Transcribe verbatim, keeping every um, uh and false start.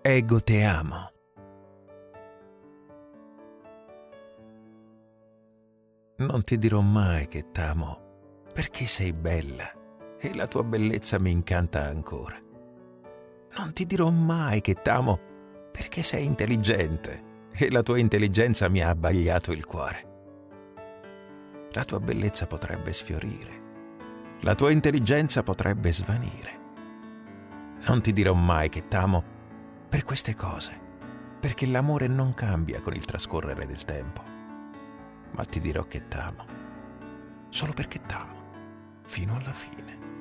Ego te amo. Non ti dirò mai che t'amo, perché sei bella e la tua bellezza mi incanta ancora. Non ti dirò mai che t'amo, perché sei intelligente e la tua intelligenza mi ha abbagliato il cuore. La tua bellezza potrebbe sfiorire, la tua intelligenza potrebbe svanire. Non ti dirò mai che t'amo per queste cose, perché l'amore non cambia con il trascorrere del tempo. Ma ti dirò che t'amo, solo perché t'amo, fino alla fine.